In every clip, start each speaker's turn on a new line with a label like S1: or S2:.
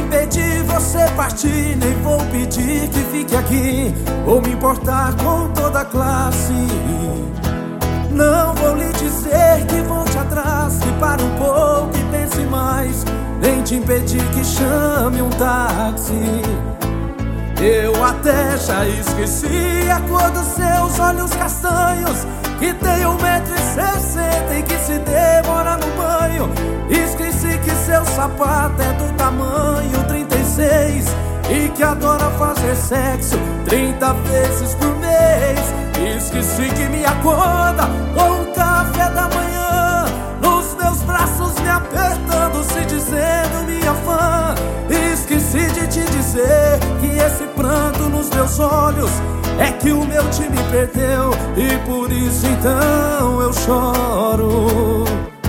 S1: impedir você partir, nem vou pedir que fique aqui ou me importar com toda a classe. Não vou lhe dizer que volte atrás, que pare um pouco e pense mais, nem te impedir que chame um táxi. Eu até já esqueci a cor dos seus olhos castanhos, que tem 1,60 m e que se demora no banho. Esqueci que seu sapato é do tamanho 36 e que adora fazer sexo 30 vezes por mês. Esqueci que me acorda com o café da manhã, nos meus braços me apertando, se dizendo minha fã. Esqueci de te dizer que esse pranto nos meus olhos é que o meu time perdeu e por isso então eu choro.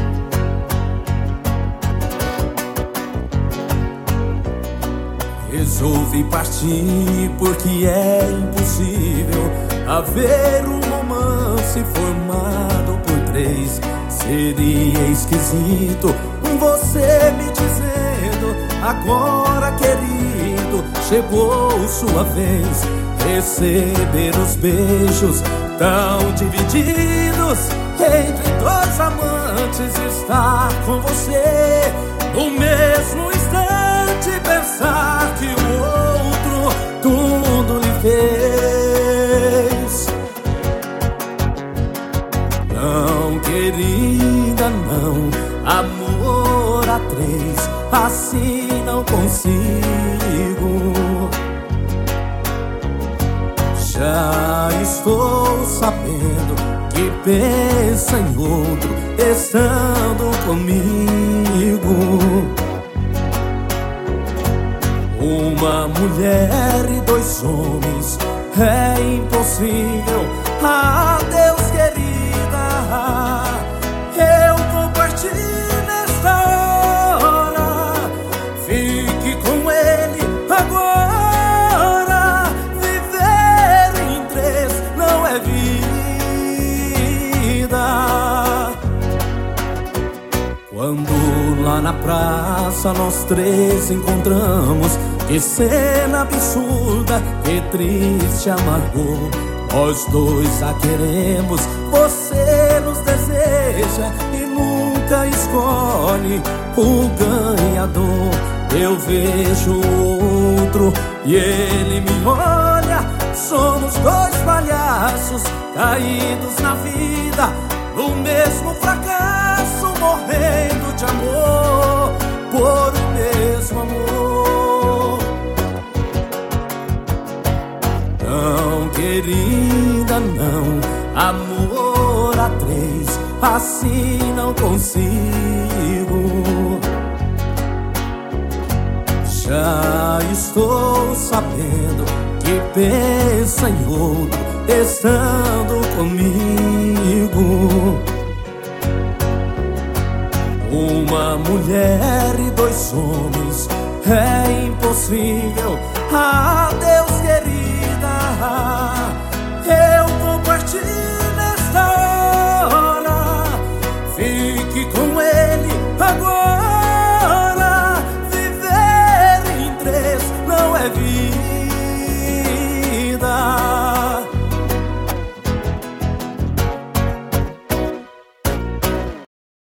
S1: Resolvi partir porque é impossível haver um romance formado por 3. Seria esquisito você me dizendo: agora, querido, chegou sua vez. Receber os beijos tão divididos entre 2 amantes, estar com você no mesmo instante, pensar que o outro tudo lhe fez. Não, querida, não, amor a 3, assim não consigo. Já estou sabendo que pensa em outro estando comigo. Uma mulher e 2 homens é impossível. Adeus, querida, eu vou partir nesta hora. Fique com ele agora. Quando lá na praça nós 3 encontramos, que cena absurda, que triste amargor. Nós 2 a queremos, você nos deseja e nunca escolhe o ganhador. Eu vejo o outro e ele me olha. Somos 2 palhaços caídos na vida, no mesmo fracasso, morrendo de amor por o mesmo amor. Não, querida, não, amor a 3, assim não consigo. Já estou sabendo que pensa em outro estando comigo. Uma mulher e 2 homens é impossível. Adeus, querida, eu vou partir nesta hora. Fique com